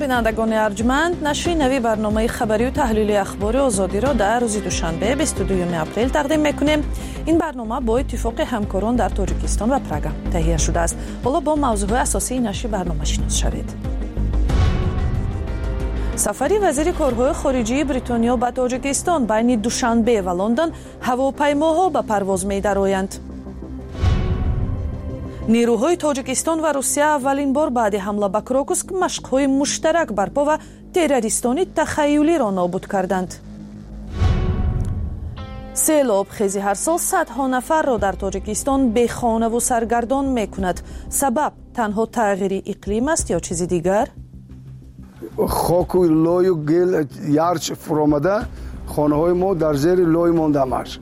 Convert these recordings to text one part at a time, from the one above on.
بینندگان ارجمند، نشر نوی برنامه خبری و تحلیلی اخبار آزادی را در روز دوشنبه 22 اپریل تقدیم میکنیم. این برنامه با اتفاق همکاران در تاجیکستان و پراگ تهیه شده است. حالا با موضوع اساسی نشر برنامه شناس شوید. سفری وزیر کارهای خارجه بریتانیا به تاجیکستان بین دوشنبه و لندن، هواپیماها به پرواز می‌درآیند. نیروهای تاجیکستان و روسیه اولین بار بعد حمله به کراکوسک مشق‌های مشترک برپا و تروریستانی تخیلی را نابود کردند. سیلاب خیزی هر سال صدها نفر را در تاجیکستان بی خانه و سرگردان می‌کند. سبب تنها تغییر اقلیم است یا چیزی دیگر؟ خاک و لای و گل یارچ فرامده، خانه‌های ما در زیر لای مانده است.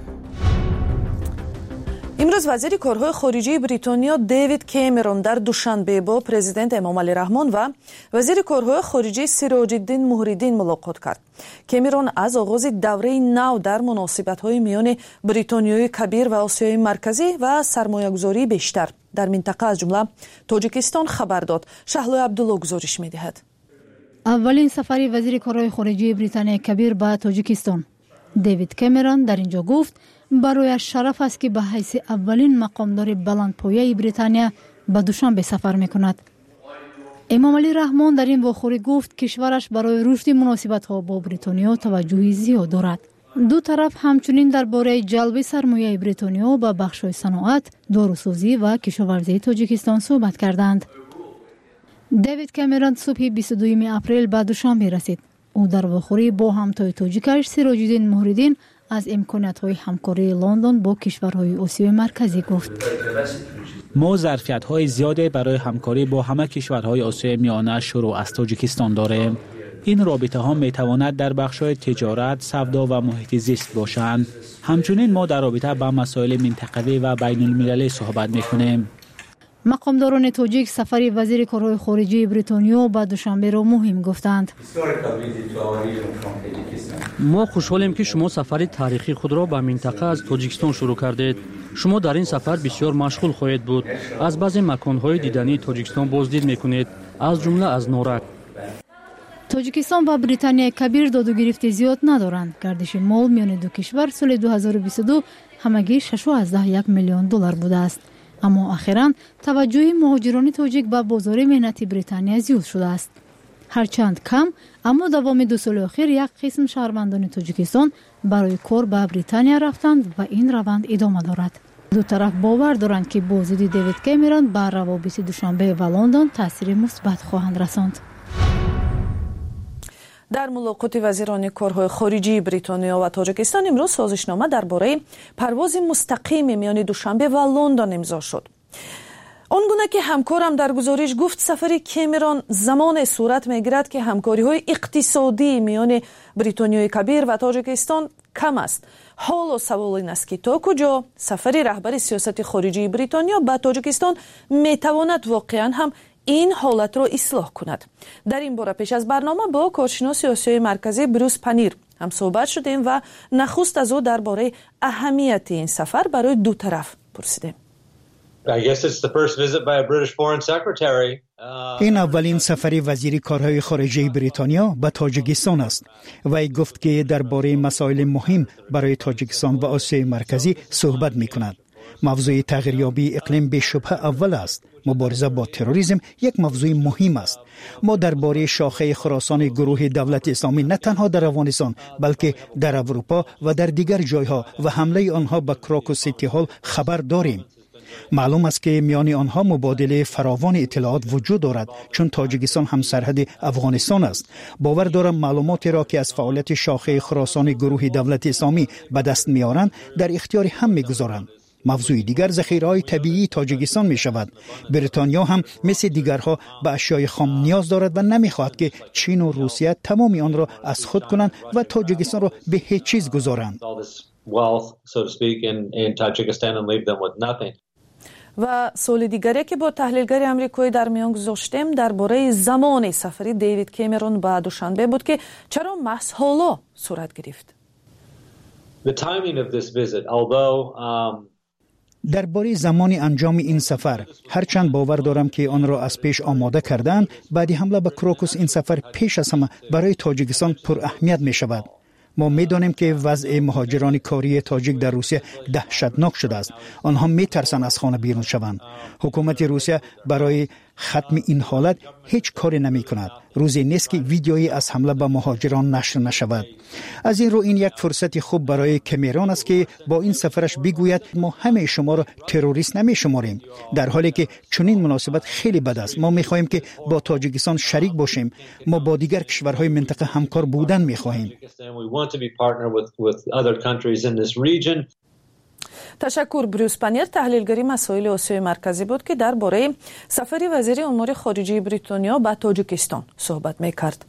امروز وزیر کارهای خارجه بریتانیا دیوید کامرون در دوشنبه با پرزیدنت امام علی رحمان و وزیر کارهای خارجه سراج الدین مهرالدین ملاقات کرد. کامرون از آغاز دوره نو در مناسبت‌های میان بریتانیای کبیر و آسیای مرکزی و سرمایه‌گذاری بیشتر در منطقه از جمله تاجیکستان خبر داد. شهلا عبدالله گزارش می‌دهد. اولین سفر وزیر کارهای خارجه بریتانیا کبیر به تاجیکستان. دیوید کامرون در اینجا گفت برای شرف است که به حیث اولین مقامدار بلندپایه بریتانیا به دوشنبه سفر میکند. امام علی رحمان در این واخوری گفت کشورش برای رشد مناسبت‌ها با بریتانیا توجهی زیاد دارد. دو طرف همچنین درباره جلب سرمایه بریتانیا به بخش‌های صنعت، داروسازی و کشاورزی تاجیکستان صحبت کردند. دیوید کامرون صبح 22 اپریل به دوشنبه رسید. او در واخوری با همتای تاجیکش سراج الدین مهرالدین از امکانات‌های همکاری لندن با کشورهای آسیای مرکزی گفت. ما ظرفیت‌های زیادی برای همکاری با همه کشورهای آسیای میانه شروع از تاجیکستان داریم. این رابطه‌ها می‌تواند در بخش‌های تجارت، سودا و محیط زیست باشند. همچنین ما در رابطه با مسائل منطقوی و بین‌المللی صحبت می‌کنیم. مقامداران تاجیک سفر وزیر کارهای خارجه بریتانیا به دوشنبه را مهم گفتند. ما خوشحالیم که شما سفر تاریخی خود را به منطقه از تاجیکستان شروع کردید. شما در این سفر بسیار مشغول خواهید بود. از بعضی مکان‌های دیدنی تاجیکستان بازدید می‌کنید، از جمله از نورک. تاجیکستان و بریتانیا کبیر داد و گرفت زیاد ندارند. گردش مال میان دو کشور سال 2022 همگی 6.1 میلیون دلار بوده است. اما اخیراً توجه مهاجران تاجیک به بازار مهنتی بریتانیا زیاد شده است. هرچند کم، اما دوام 2 سال اخیر یک قسم شهروندان تاجیکستان برای کار به بریتانیا رفتند و این روند ادامه دارد. دو طرف باور دارند که بازدید دیوید کامرون بر روابط دوشنبه و لندن تاثیر مثبت خواهند رساند. در ملاقات وزیران کارهای خارجه بریتانیا و تاجیکستان امروز سازشنامه درباره پرواز مستقیم میان دوشنبه و لندن امضا شد. آنگونه که همکارم در گزارش گفت سفر کامرون زمان صورت میگیرد که همکاری‌های اقتصادی میان بریتانیای کبیر و تاجیکستان کم است. حالا سوال این است که تا کجا سفر رهبر سیاست خارجی بریتانیا به تاجیکستان میتواند واقعا هم این حالت را اصلاح کند. در این باره پیش از برنامه با کارشناس آسیای مرکزی بروس پنیر هم صحبت شدیم و نخست از او درباره اهمیت این سفر برای دو طرف پرسیدیم. این اولین سفر وزیر کارهای خارجه بریتانیا به تاجیکستان است. وی گفت که درباره مسائل مهم برای تاجیکستان و آسیای مرکزی صحبت می کند. موضوع تغییریابی اقلیم به شبهه اول است. مبارزه با تروریسم یک موضوع مهم است. ما درباره شاخه خراسان گروه دولت اسلامی نه تنها در افغانستان بلکه در اروپا و در دیگر جایها و حمله آنها به کراکوس سیتی هال خبر داریم. معلوم است که میان آنها مبادله فراوان اطلاعات وجود دارد چون تاجیکستان هم سرحد افغانستان است. باور دارم معلوماتی را که از فعالیت شاخه خراسان گروه دولت اسلامی به دست میارند در اختیار هم میگذارند. موضوع دیگر ذخیره‌های طبیعی تاجیکستان می شود. بریتانیا هم مثل دیگرها به اشیاء خام نیاز دارد و نمی‌خواهد که چین و روسیه تمامی آن را از خود کنند و تاجیکستان را به هیچ چیز گذارند. و سوال دیگری که با تحلیلگر آمریکایی در میان گذاشتیم درباره زمان سفر دیوید کامرون به دوشنبه بود که چرا محض حالا صورت گرفت. درباره زمان انجام این سفر هرچند باور دارم که آن را از پیش آماده کردند، بعد حمله به کروکوس این سفر پیش از همه برای تاجیکستان پر اهمیت می شود. ما می‌دانیم که وضع مهاجران کاری تاجیک در روسیه دهشتناک شده است. آنها می‌ترسند از خانه بیرون شوند. حکومت روسیه برای ختم این حالت هیچ کاری نمی‌کند. روزی نیست که ویدیویی از حمله به مهاجران نشر نشود. از این رو این یک فرصت خوب برای کمیرون است که با این سفرش بگوید ما همه شما را تروریست نمی‌شماریم، در حالی که چنین مناسبت خیلی بد است. ما می‌خواهیم که با تاجیکستان شریک باشیم. ما با دیگر کشورهای منطقه همکار بودن می‌خواهیم. تشکر. بروس پنیر تحلیلگری مسائل آسیای مرکزی بود که درباره سفر وزیر امور خارجه بریتانیا به تاجیکستان صحبت می‌کرد.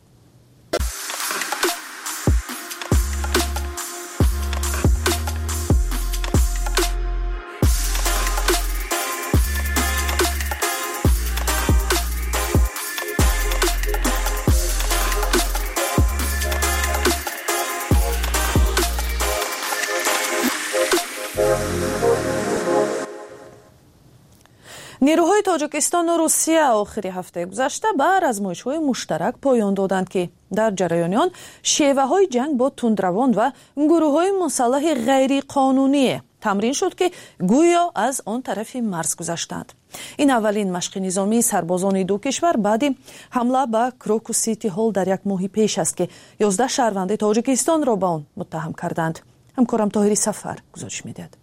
نیروهای تاجیکستان و روسیه آخری هفته گذشته بر آزمایش‌های مشترک پایان دادند که در جریان آن شیوه‌های جنگ با تندروان و گروه‌های مسلح غیر قانونی تمرین شد که گویا از آن طرف مرز گذشتند. این اولین مشق نظامی سربازان دو کشور بعد حمله به کروکوس سیتی هال در یک ماه پیش است که 11 شهروند تاجیکستان را به آن متهم کردند. همکارم طاهری سفر گزارش می‌دهد.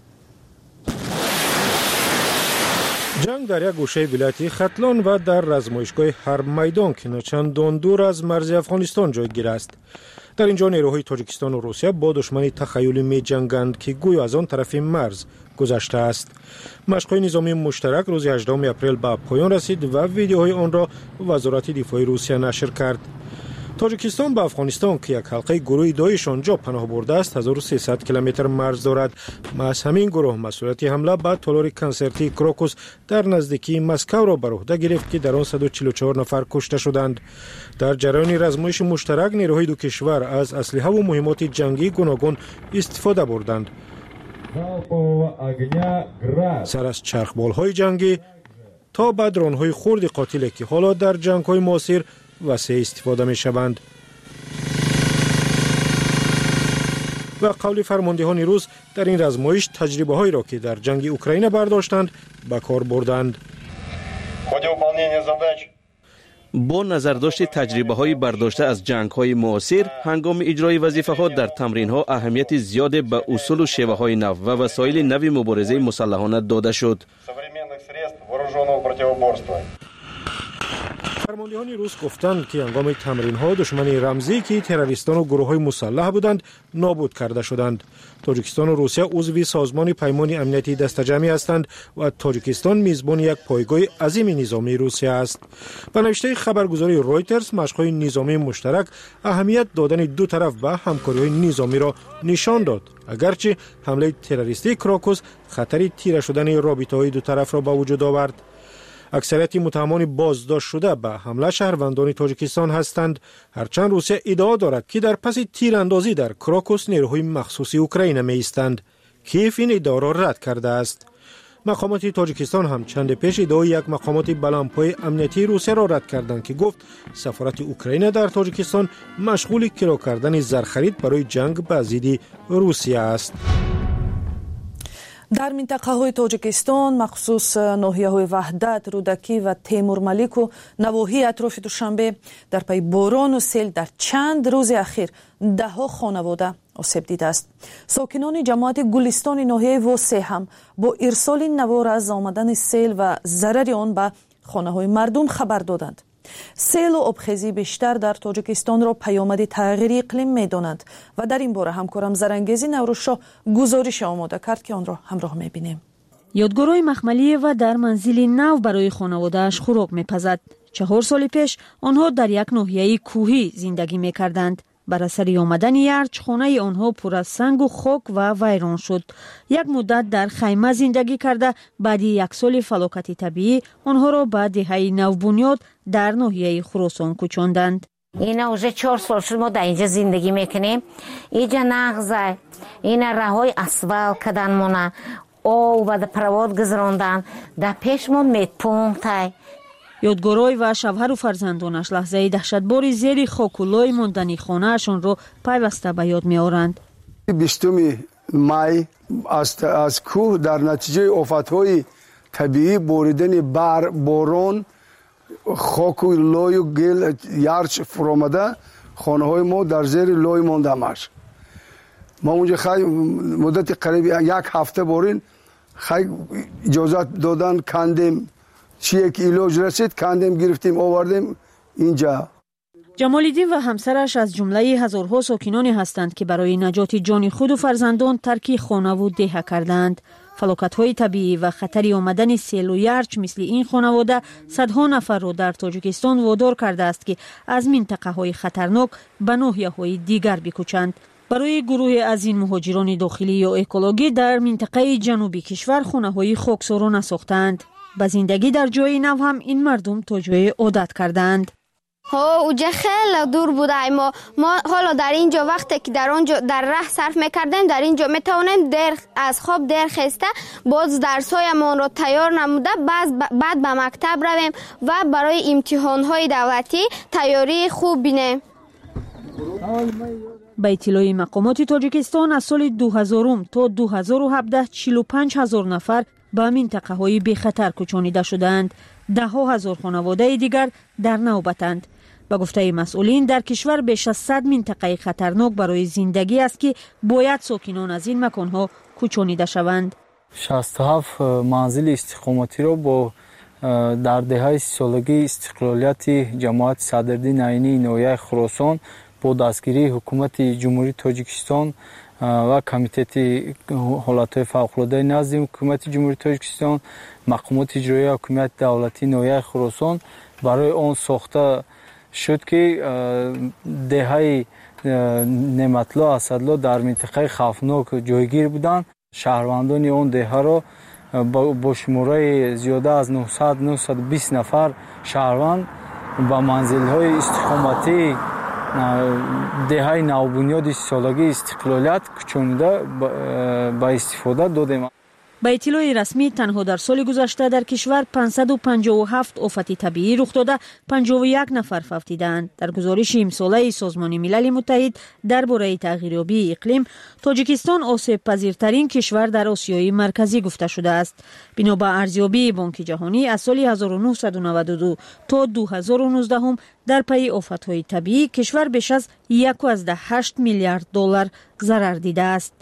جنگ در یک گوشه ولایت ختلان و در رزمایشگاه حرب میدان که چندان دور از مرز افغانستان جایگیر است. در اینجا نیروهای تاجیکستان و روسیه با دشمنی تخیلی می جنگند که گویا از آن طرف مرز گذشته است. مشق‌های نظامی مشترک روز 18 اپریل به پایان رسید و ویدیوهای آن را وزارت دفاع روسیه نشر کرد. تاجیکستان با افغانستان که یک حلقه گروه داعش آنجا پناه برده است 1300 کیلومتر مرز دارد. از همین گروه مسئولیت حمله به تالار کنسرتی کروکوس در نزدیکی مسکو را بر عهده گرفت که در آن 144 نفر کشته شدند. در جریان رزمایش مشترک نیروهای دو کشور از اسلحه و مهمات جنگی گوناگون استفاده بردند. سر از چرخبال‌های جنگی تا به درون‌های خرد قاتل که حالا در جنگ‌های معاصر وسیع استفاده می شوند. و قول فرماندهان روس در این رزمایش تجربه هایی را که در جنگ اوکراین برداشتند به کار بردند. با نظرداشت تجربه های برداشته از جنگ های معاصر هنگام اجرای وظیفه ها در تمرین ها اهمیت زیاد به اصول و شیوه های نو و وسایل نوی مبارزه مسلحانه داده شد. فرماندهان روس گفتند که هنگام تمرین ها دشمن رمزی که تروریستان و گروه های مسلح بودند نابود کرده شدند. تاجیکستان و روسیه عضو سازمان پیمان امنیتی دستجمعی هستند و تاجیکستان میزبان یک پایگاه عظیم نظامی روسیه است. به نوشته خبرگزاری رویترز مشق‌های نظامی مشترک اهمیت دادن دو طرف به همکاری‌های نظامی را نشان داد، اگرچه حمله تروریستی کروکوس خطری تیره شدن رابطه‌های دو طرف را به وجود آورد. اکثریت متهمان بازداشت شده به حمله شهروندان تاجیکستان هستند، هرچند روسیه ادعا دارد که در پس تیراندازی در کروکوس نیروهای مخصوص اوکراین می ایستند. کیف این ادعا را رد کرده است. مقامات تاجیکستان هم چند پیش ادعای یک مقامات بلندپای امنیتی روسیه را رد کردند که گفت سفارت اوکراین در تاجیکستان مشغول کرا کردن زرخرید برای جنگ به ضد روسیه است. در منطقه های تاجیکستان مخصوص ناحیه های وحدت، رودکی و تیمور ملیک و نواحی اطراف دوشنبه در پی باران و سیل در چند روز اخیر دهها خانواده آسیب دیده است. ساکنان جماعت گلستان ناحیه واسه هم با ارسال نوار از آمدن سیل و ضرر آن به خانه های مردم خبر دادند. سیل و آبخیزی بیشتر در تاجیکستان را پیامد تغییر اقلیم می‌دانند و در این باره همکارم زرنگیزی نوروزشاه گزارش آماده کرد که آن را همراه می‌بینیم. یادگارهای مخملی و در منزلی نو برای خانواده‌اش خوراک می‌پزد. 4 سال پیش آنها در یک ناحیه کوهی زندگی می‌کردند. بر اثر آمدن یارچ خانه آنها پر از سنگ و خاک و ویران شد. یک مدت در خیمه زندگی کرده بعد 1 سال فلاکت طبیعی آنها را به دهه نوبنیاد در ناحیه خراسان کوچاندند. اینا уже 4 سال شد ما در اینجا زندگی میکنیم. اینجا نغزه، این راههای اسفالت کردن مونه. و در پرواد گذراندن در پیشمون میتپونگتای. یادگارای و شوهر و فرزندانش لحظه دهشتباری زیر خاک و لای ماندنی خانه‌شان را پیوسته به یاد می‌آورند. 20 مای از کوه در نتیجه آفت‌های طبیعی بریدن باران خاک و لای و گل یارچ فرآمده خانه‌های ما در زیر لای ماندمش. ما اونجا خیلی مدت قریب 1 هفته بارین خیلی اجازت دادن کندیم چیه که علاج رسید کندیم گرفتیم آوردیم اینجا. جمال‌الدین و همسرش از جمله هزارها ساکنانی هستند که برای نجات جان خود و فرزندان ترک خانه و دهه کردند. فلاکت‌های طبیعی و خطری آمدن سیل و یارچ مثل این خانواده صدها نفر را در تاجیکستان وادار کرده است که از منطقه‌های خطرناک به ناحیه‌های دیگر بکوچند. برای گروه از این مهاجران داخلی یا اکولوژی در منطقه جنوبی کشور خانه‌های خاکسارانه ساختند. به زندگی در جای نو هم این مردم تا جای عادت کردند. اونجا خیلی دور بوده ما حالا در اینجا وقتی که در اونجا در راه صرف میکردیم در اینجا میتونیم از خواب در خسته باز درسایمان رو تیار نموده بعد به مکتب رویم و برای امتحانهای دولتی تیاری خوب بینیم. به اطلاع مقامات تاجیکستان از سال 2000 تا 2017 45,000 نفر به منطقه های بی خطر کوچانیده شدند. 10,000 خانواده دیگر در نوبتند. به گفته مسئولین در کشور بیش از 100 منطقه خطرناک برای زندگی است که باید ساکنان از این مکانها کوچانیده شوند. 67 منزل استقامتی را با در دهه سالگی استقلالیت جماعت صدردین عینی ناحیه خراسان با دستگیری حکومت جمهوری تاجیکستان و کمیته حالتهای فوق‌العاده نزد حکومت جمهوری تاجیکستان مقامات اجرایی حکومت دولتی ناحیه خراسان برای آن ساخته شد که دهه نعمت‌الله اسدالله در منطقه خوفناک جایگیر بودند. شهروندان آن دهه را با شماره زیاده از 900-920 نفر شهروند با منزل‌های استقامتی دهه نوبنیاد سالگی استقلالیت کوچانیده با استفاده دادیم. به اطلاع رسمی تنها در سال گذشته در کشور 557 آفت طبیعی رخ داده 51 نفر فوت دیدند. در گزارش امساله سازمان ملل متحد درباره تغییریابی اقلیم تاجیکستان آسیب پذیرترین کشور در آسیای مرکزی گفته شده است. بنا به ارزیابی بانک جهانی از سال 1992 تا 2019 در پی آفت‌های طبیعی کشور بیش از 1.8 میلیارد دلار ضرر دیده است.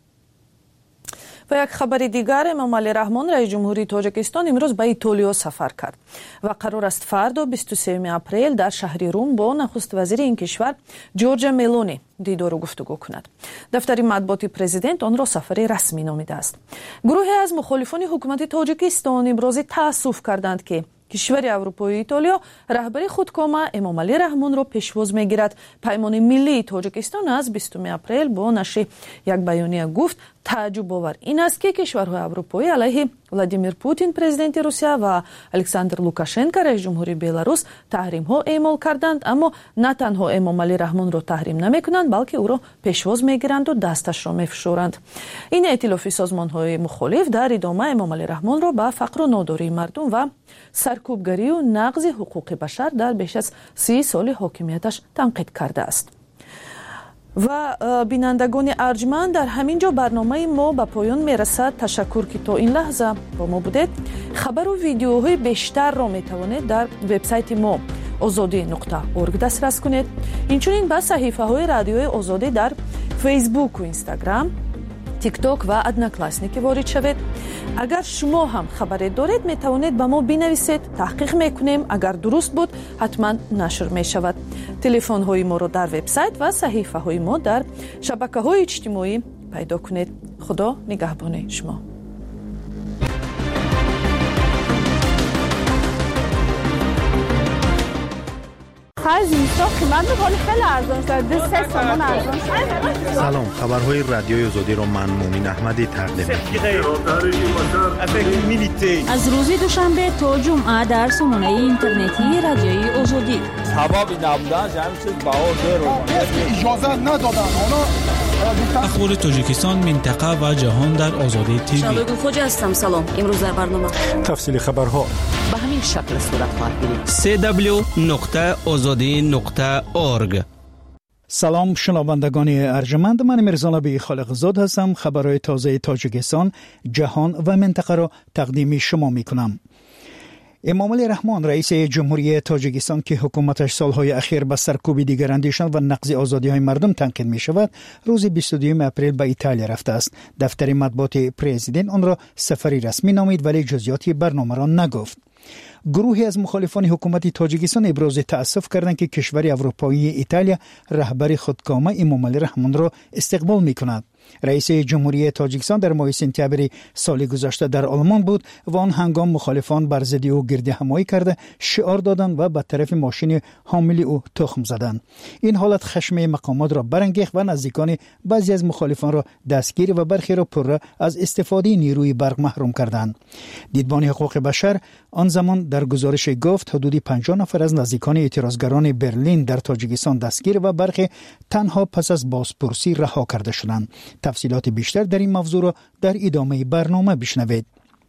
و یک خبر دیگر امام علی رحمان رئیس جمهوری تاجیکستان امروز به ایتالیا سفر کرد و قرار است فردا 23 اپریل در شهر روم با نخست وزیر این کشور جورجا ملونی دیدار و گفتگو کند. دفتر مطبوعات پرزیدنت آن را سفر رسمی نامیده است. گروهی از مخالفان حکومت تاجیکستان امروز تأسف کردند که کشور اروپایی ایتالیا رهبری خودکامه امام علی رحمان را پیشواز میگیرد. پیمان ملی تاجیکستان از 20 اپریل با نشر یک بیانیه گفت تعجب آور این است که کشورهای اروپایی علیه ولادیمیر پوتین پرزیدنت روسیه و الکساندر لوکاشنکو رئیس جمهوری بلاروس تحریم ها اعمال کردند، اما نه تنها امام علی رحمان را تحریم نمیکنند بلکه او را پیشواز میگیرند و دستش را میفشارند. این ائتلاف سازمان های مخالف در ادامه امام علی رحمان را به فقر و ناداری مردم و سرکوبگری و نقض حقوق بشر در بیش از 30 سال حاکمیتش تنقید کرده است. و بینندگان ارجمند در همین جا برنامه ما به پایان میرسد. تشکر که تا این لحظه با ما بودید. خبر و ویدیوهای بیشتر را میتوانید در وبسایت ما azadi.org دسترس کنید. اینچنین به صحیفه های رادیوی آزادی در فیسبوک و اینستاگرام، تیک تاک و ادناکلاسنیک وارد شوید. اگر شما هم خبری دارید میتوانید به ما بنویسید، تحقیق میکنیم، اگر درست بود حتما نشر میشود. تلفن های ما را در وبسایت و صحیفه های ما در شبکه های اجتماعی پیدا کنید. خدا نگهبان شما. عزیز بسیار قیمت بود ولی خیلی ارزان شد. 2-3 تومان ارزان شد. سلام، خبرهای رادیوی آزادی را من مومن احمدی تقدیم می‌کنم. از روز دوشنبه تا جمعه در سامانه اینترنتی رادیوی آزادی. سبب نبودن همین چیز بهار اجازه ندادن. اخبار تاجیکستان، منطقه و جهان در آزادی تیوی. شالوگو خوجا هستم. سلام. امروز در برنامه تفصیل خبرها به همین شکل صورت خواهد گرفت. www.azadi.org. سلام شنوندگان ارجمند، من میرزا خالق زاد هستم. خبرهای تازه تاجیکستان، جهان و منطقه را تقدیم شما میکنم. امامعلی رحمان رئیس جمهوری تاجیکستان که حکومتش سالهای اخیر به سرکوب دیگراندیشان و نقض آزادی‌های مردم تنقید می‌شود، روز 22 اپریل به ایتالیا رفته است. دفتر مطبوعات پرزیدنت آن را سفری رسمی نامید ولی جزئیات برنامه را نگفت. گروهی از مخالفان حکومت تاجیکستان ابراز تأسف کردند که کشور اروپایی ایتالیا رهبر خودکامه امامعلی رحمان را استقبال می‌کند. رئیس جمهوری تاجیکستان در ماه سپتامبر سال گذشته در آلمان بود و آن هنگام مخالفان بر ضد او گردهمایی کرده، شعار دادند و به طرف ماشین حامل او تخم زدند. این حالت خشم مقامات را برانگیخت و نزدیکان بعضی از مخالفان را دستگیر و برخی را پر از استفاده نیروی برق محروم کردند. دیدبان حقوق بشر آن زمان در گزارش گفت حدود 50 نفر از نزدیکان اعتراضگران برلین در تاجیکستان دستگیر و برخی تنها پس از بازپرسی رها کرده شدند. تفصیلات بیشتر در این موضوع را در ادامه برنامه بشنوید.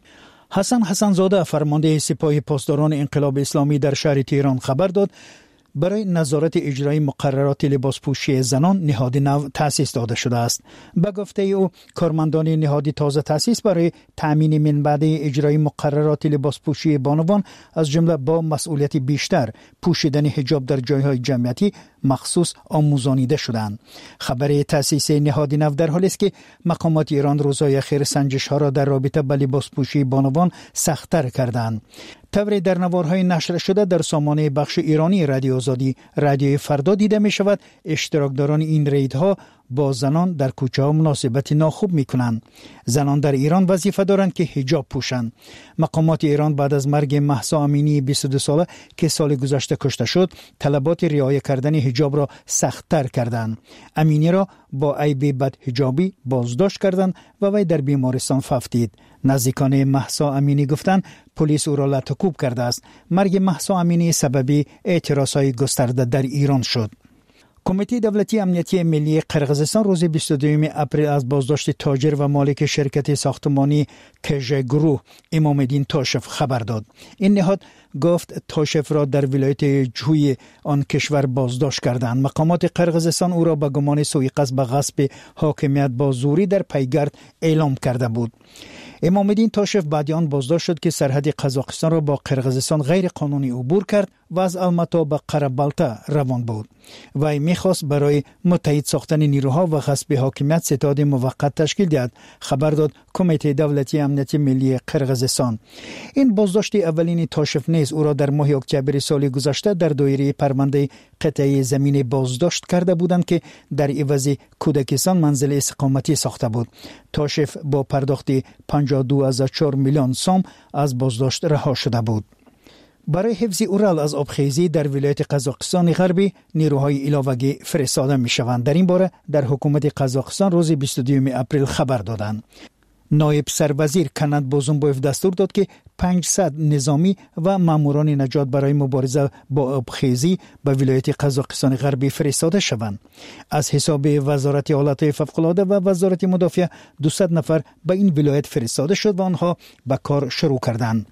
حسن حسنزاده فرمانده سپاه پاسداران انقلاب اسلامی در شهر تهران خبر داد برای نظارت اجرای مقررات لباسپوشی زنان نهاد نو تأسیس داده شده است. به گفته او کارمندان نهاد تازه تأسیس برای تأمین من بعد اجرای مقررات لباسپوشی بانوان از جمله با مسئولیت بیشتر پوشیدن حجاب در جایهای جمعیتی مخصوص آموزانیده شدند. خبر تأسیس نهاد نو در حالی است که مقامات ایران روزهای اخیر سنجش ها را در رابطه با لباسپوشی بانوان سخت‌تر کردند. طوری در نوارهای نشر شده در سامانه بخش ایرانی رادیو آزادی رادیوی فردا دیده می شود اشتراکداران این ریدها با زنان در کوچه ها مناسبت ناخوب می کنند. زنان در ایران وظیفه دارند که حجاب پوشند. مقامات ایران بعد از مرگ مهسا امینی 22 ساله که سال گذشته کشته شد طلبات رعایت کردن حجاب را سخت‌تر کردند. امینی را با عیب بدحجابی بازداشت کردند و وی در بیمارستان ففتید. نزدیکان مهسا امینی گفتند پلیس او را لطکوب کرده است. مرگ مهسا امینی سبب اعتراضهای گسترده در ایران شد. کمیته دولتی امنیتی ملی قرقیزستان روز 22 اپریل از بازداشت تاجر و مالک شرکت ساختمانی کژ گروه امامالدین تاشف خبر داد. این نهاد گفت تاشف را در ولایت جوی آن کشور بازداشت کردند. مقامات قرقیزستان او را به گمان سوء قصد به غصب حاکمیت با زوری در پیگرد اعلام کرده بود. امامالدین تاشف بعد آن بازداشت شد که سرحد قزاقستان را با قرقیزستان غیر قانونی عبور کرد و از الماتا به قره‌بالتا روان بود. وی می‌خواست برای متحد ساختن نیروها و غصب حاکمیت ستاد موقت تشکیل دهد، خبر داد کمیته دولتی امنیتی ملی قرقیزستان. این بازداشت اولین تاشف نیز او را در ماه اکتبر سال گذشته در دایره پرونده قطعه زمین بازداشت کرده بودند که در عوض کودکستان منزل اقامتی ساخته بود. تاشف با پرداخت 52.4 میلیون سوم از بازداشت رها شده بود. برای حفظ اورال از آبخیزی در ولایت قزاقستان غربی نیروهای علاوه‌ای فرستاده می‌شوند. در این باره در حکومت قزاقستان روز 22 اپریل خبر دادند. نایب سروزیر کنند بوزونبویف دستور داد که 500 نظامی و ماموران نجات برای مبارزه با آبخیزی به ولایت قزاقستان غربی فرستاده شوند. از حساب وزارت حالات فوق‌العاده و وزارت مدافع 200 نفر به این ولایت فرستاده شد و آنها به کار شروع کردند.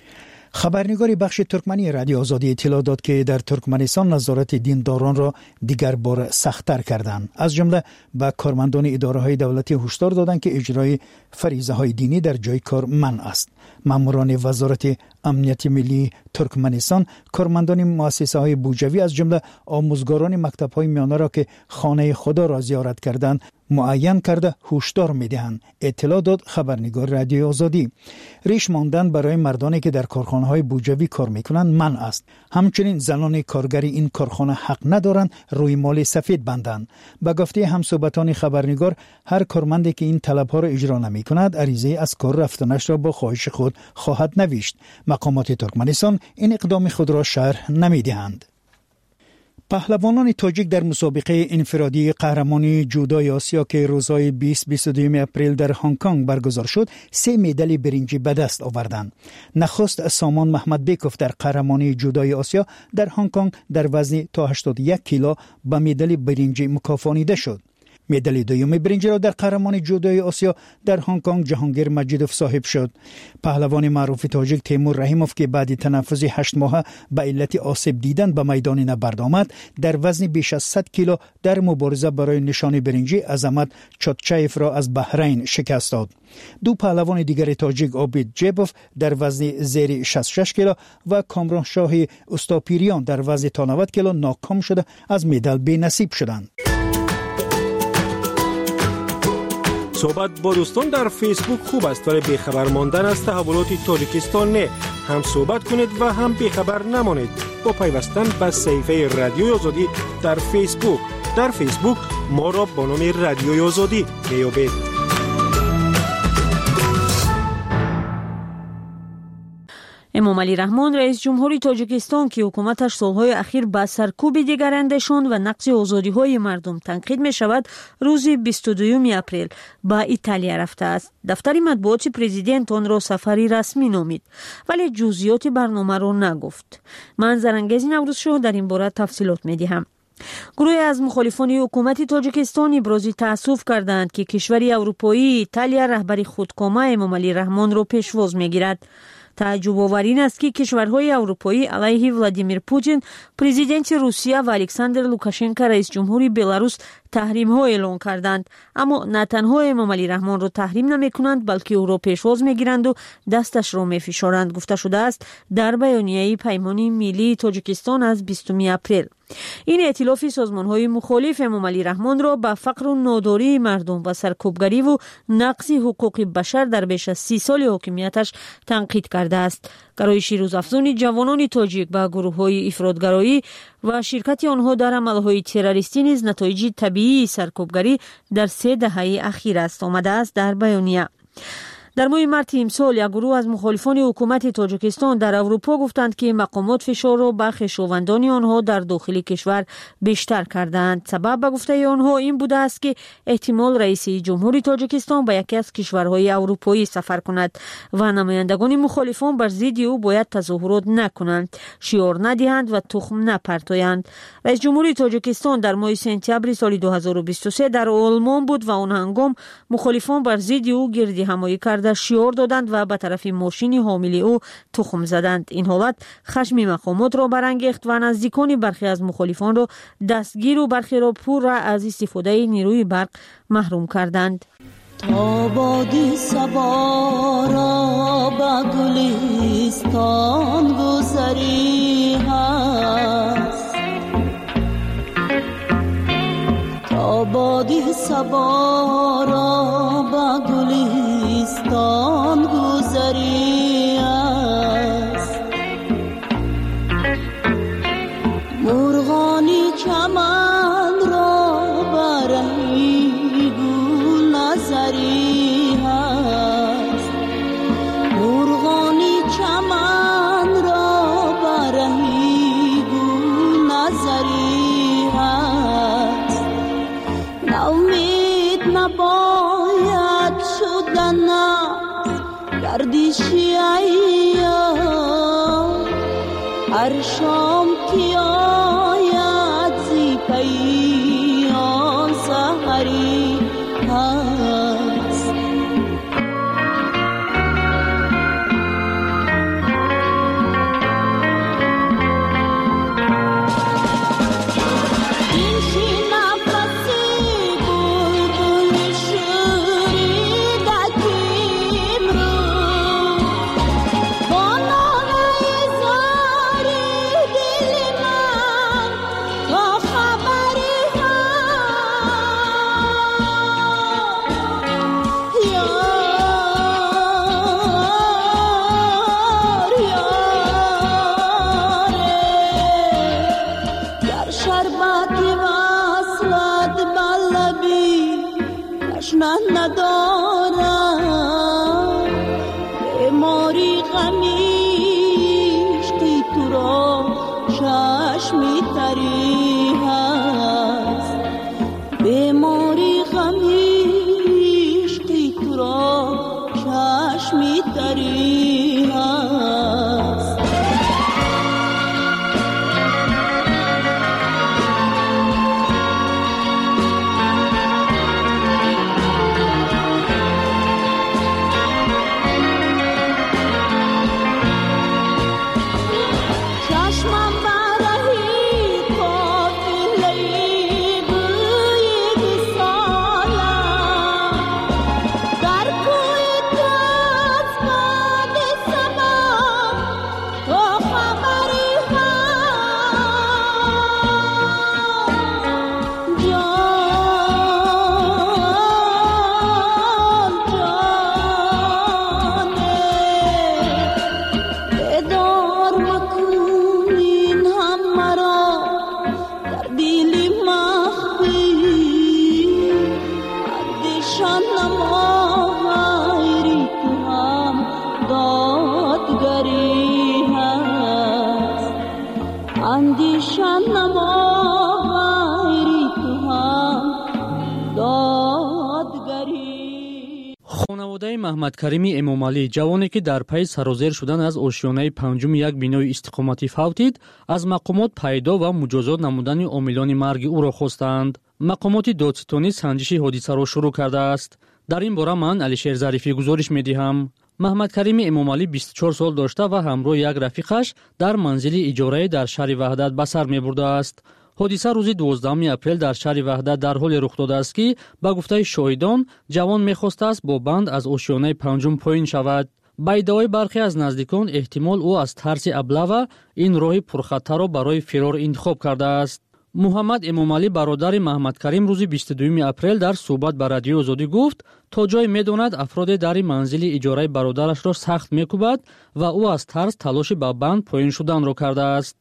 خبرنگار بخش ترکمنی رادیو آزادی اطلاع داد که در ترکمنستان نظارت دینداران را دیگر بار سخت‌تر کردند. از جمله به کارمندان اداره‌های دولتی هشدار دادند که اجرای فریضه‌های دینی در جای کار منع است. ماموران وزارت امنیت ملی ترکمنستان کارمندان مؤسسه‌های بوجوی از جمله آموزگاران مکتب‌های میانه را که خانه خدا را زیارت کردند معین کرده هشدار می‌دهند. اطلاع داد خبرنگار رادیو آزادی. ریش ماندن برای مردانی که در کارخانه‌های بوجوی کار می‌کنند منع است. همچنین زنان کارگر این کارخانه حق ندارند روی مال سفید بندند. به گفته همصحبتان خبرنگار هر کارمندی که این طلب‌ها را اجرا نمی‌کند عریضه از کار رفتنش را با خواهش خود خواهد نوشت. مقامات ترکمنستان این اقدام خود را شرح نمی‌دهند. پهلوانان تاجیک در مسابقه انفرادی قهرمانی جودوی آسیا که روزهای 20-22 اپریل در هنگ کنگ برگزار شد 3 مدال برنجی به دست آوردند. نخست سامان محمد بیکوف در قهرمانی جودوی آسیا در هنگ کنگ در وزن تا 81 کیلو به مدال برنجی مکافانیده شد. مدال دوم برنج را در قهرمانی جودوی آسیا در هنگ کنگ جهانگیر مجیدوف صاحب شد. پهلوان معروف تاجیک تیمور رحیموف که بعد تنفس 8 ماه به علت آسیب دیدن به میدان نبرد آمد در وزن بیش از 100 کیلو در مبارزه برای نشان برنجی عظمت چوتچایف را از بحرین شکست داد. دو پهلوان دیگر تاجیک عابد جیبوف در وزن زیر 66 کیلو و کامران شاهی استاپیریان در وزن تا 90 کیلو ناکام شده از مدال بی‌نصیب شدند. صحبت با دوستان در فیسبوک خوب است ولی بیخبر ماندن از تحولات تاجیکستان نه. هم صحبت کنید و هم بیخبر نمانید با پیوستن به صفحه رادیوی آزادی در فیسبوک. در فیسبوک ما را با نام رادیوی آزادی میابید. امام علی رحمان رئیس جمهوری تاجیکستان که حکومتش سالهای اخیر با سرکوب دیگراندشان و نقض آزادی‌های مردم تنقید می‌شود، روز 22 اپریل به ایتالیا رفته است. دفتر مطبوعات پرزیدنت آن را سفری رسمی نامید ولی جزئیات برنامه را نگفت. منظر انگیز نوروز شو در این باره تفصیلات می‌دهم. گروهی از مخالفان حکومت تاجیکستان ابراز تأسف کردند که کشور اروپایی ایتالیا رهبری خودکامه امام علی رحمان را پیشواز می‌گیرد. تعجب آور این است که کشورهای اروپایی علیه ولادیمیر پوتین، پرزیدنت روسیه و الکساندر لوکاشنکو رئیس جمهوری بلاروس تحریم ها اعلان کردند، اما نه تنها امام علی رحمان را تحریم نمی کنند بلکه او را پیشواز می گیرند و دستش را می فشارند. گفته شده است در بیانیه پیمان ملی تاجیکستان از 20 اپریل. این ائتلاف سازمان‌های مخالف امام علی رحمان را به فقر و ناداری مردم و سرکوبگری و نقض حقوق بشر در بیش از 30 سال حاکمیتش تنقید کرده است. گرایش روزافزون جوانان تاجیک به گروه‌های افراط‌گرایی و شرکت آنها در عمل‌های تروریستی نیز نتایج طبیعی سرکوبگری در 3 دهه اخیر است آمده است در بیانیه. در ماه مارس امسال یک گروه از مخالفان حکومت تاجیکستان در اروپا گفتند که مقامات فشار را به خویشاوندان آنها در داخل کشور بیشتر کردند. سبب به گفته آنها این بوده است که احتمال رئیس جمهوری تاجیکستان به یکی از کشورهای اروپایی سفر کند و نمایندگان مخالفان بر ضد او باید تظاهرات نکنند، شعار ندهند و تخم نپرتایند. رئیس جمهوری تاجیکستان در ماه سپتامبر سال 2023 در آلمان بود و آن هنگام مخالفان بر ضد او گردهمایی کردند، شعار دادند و به طرف ماشین حامل او تخم زدند. این حالت خشم مقامات را برانگیخت و نزدیکان برخی از مخالفان را دستگیر و برخی را پور از استفاده نیروی برق محروم کردند. تا بادی صبا را به گلستان گذری هست، تا بادی صبا را به گلستان گذری است، مرغانی چمن را برهی گل نظری هست، مرغانی چمن را برهی گل نظری هست. نومید نباید شدن گردشی ایام، هر شام که آید زی پیام سحری هست. ندارم بیماری غمیش که تو را چشمی تری خانواده محمد کریم امامعلی جوانی که در پی سرازیر شدن از آشیانه پنجم یک بینای استقامتی فوتید از مقامات پیدا و مجازات نمودن عاملان مرگ او را خواستند. مقامات دادستانی سنجش حادثه را شروع کرده است. در این باره من علیشیر ظریفی گزارش می‌دهم. محمد کریم امامعلی 24 سال داشته و همراه یک رفیقش در منزل اجاره در شهر وحدت به سر می‌برده است. حادثه روز 12 اپریل در شهر وحدت در حال رخ داده است که به گفته شاهدان جوان می‌خواسته است با بند از آشیانه پنجم پایین شود. با ادعای برخی از نزدیکان احتمال او از ترس ابله این راه پرخطر را برای فرار انتخاب کرده است. محمد امامعلی برادر محمد کریم روز 22 اپریل در صحبت با رادیو آزادی گفت تا جای می‌داند افراد در منزل اجاره برادرش را سخت می‌کوبد و او از ترس تلاش به بند پایین شدن را کرده است.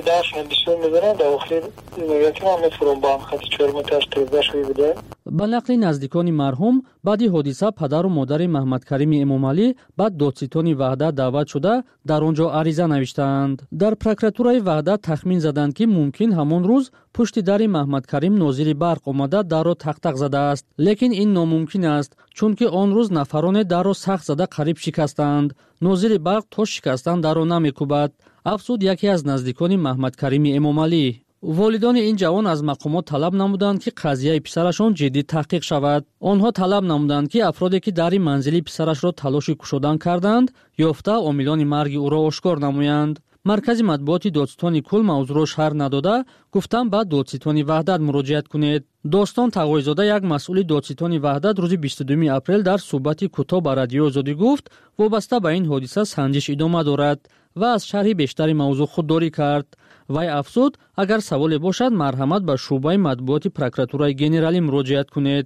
به نقل نزدیکان مرحوم بعد حادثه پدر و مادر محمد کریم امامعلی بعد دادستان وحدت دعوت شده در آنجا عریضه نوشتند. در پروکراتورای وحدت تخمین زدند که ممکن همان روز پشت در محمد کریم ناظر برق آمده در را تق زده است، لیکن این ناممکن است چون که آن روز نفران در را سخت زده قریب شکستند. ناظر برق تا شکستن در را نمی‌کوبد، افزود یکی از نزدیکان محمد کریم امامعلی. والدان این جوان از مقامات طلب نمودند که قضیه پسرشان جدی تحقیق شود. آنها طلب نمودند که افرادی که در منزل پسرش را تلاش کشودن کردند یافته عاملان مرگ او را آشکار نمایند. مرکز مطبوعات دادستان کل موضوع را شرح نداده گفتند بعد دادستان وحدت مراجعت کنید. داستان تقوی‌زاده یک مسئول دادستان وحدت روز 22 اپریل در صحبت کوتاه با رادیو آزادی گفت وابسته به این حادثه سنجش ادامه دارد و از شرح بیشتر موضوع خودداری کرد. وی افزود اگر سوالی باشد مرحمت به شعبه مطبوعات پروکراتورای گنرالی مراجعت کنید.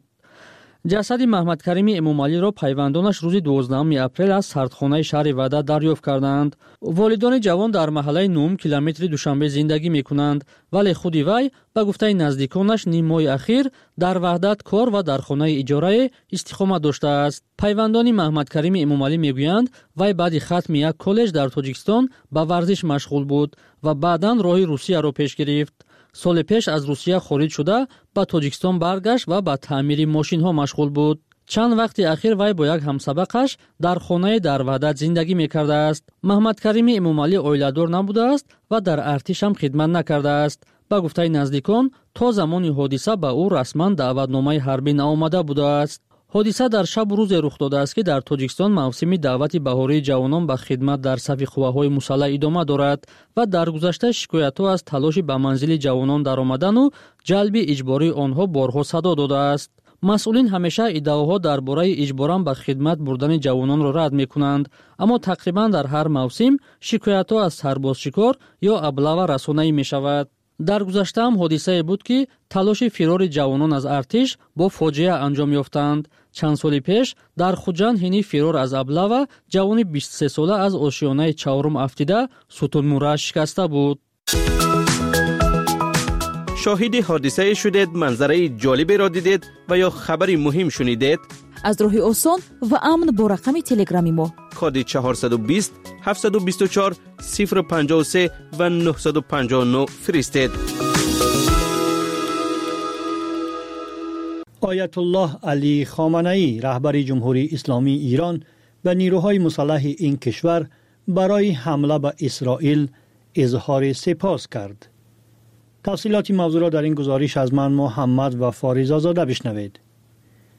جسد محمد کریم امامعلی را پیوندانش روز 12 اپریل از سردخانه شهر وحدت دریافت کردند. والدان جوان در محله 9 کیلومتر دوشنبه زندگی می‌کنند ولی خود وی به گفته نزدیکانش نیم ماه اخیر در وحدت کار و در خانه اجاره استقامت داشته است. پیوندان محمد کریم امامعلی میگویند وی بعد ختم یک کالج در تاجیکستان به ورزش مشغول بود و بعداً راه روسیه را پیش گرفت. سال پیش از روسیه خارج شده به تاجیکستان برگشت و به تعمیر ماشین ها مشغول بود. چند وقت اخیر وی با یک همسبقش در خانه در وحدت زندگی میکرده است. محمد کریم امامعلی عائله‌دار نبوده است و در ارتش هم خدمت نکرده است. به گفته نزدیکان تا زمان حادثه به او رسما دعوتنامه حربی نآمده بوده است. حادثه در شب روز رخ داده است که در تاجیکستان موسم دعوت بهاری جوانان به خدمت در صف قواهای مسلح ادامه دارد و در گذشته شکایت‌ها از تلاش به منزل جوانان درآمدن و جلب اجباری آنها بارها صدا داده است. مسئولین همیشه ادعاها درباره اجباران به خدمت بردن جوانان را رد می‌کنند، اما تقریباً در هر موسم شکایت‌ها از سرباز شکار یا ابله رسانه‌ای می‌شود. در گذشته هم حادثه بود که تلاش فرار جوانان از ارتش با فاجعه انجام یافتند. چند سال پیش در خوجند حین فرار از ابله جوان 23 ساله از آشیانه چهارم افتیده ستون موره شکسته بود. شاهد حادثه شدید، منظره جالبی را دیدید و یا خبری مهم شنیدید؟ از راه آسان و امن با رقم تلگرامی ما کد 420 724 053 و 959 فرستید. آیت الله علی خامنه‌ای رهبر جمهوری اسلامی ایران به نیروهای مسلح این کشور برای حمله به اسرائیل اظهار سپاس کرد. تفصیلات موضوع را در این گزارش از من محمد و فاریزه زاده بشنوید.